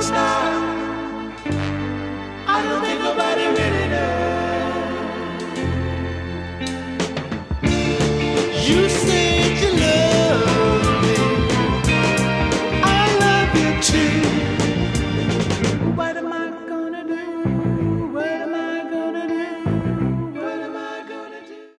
I don't think nobody really knows. You say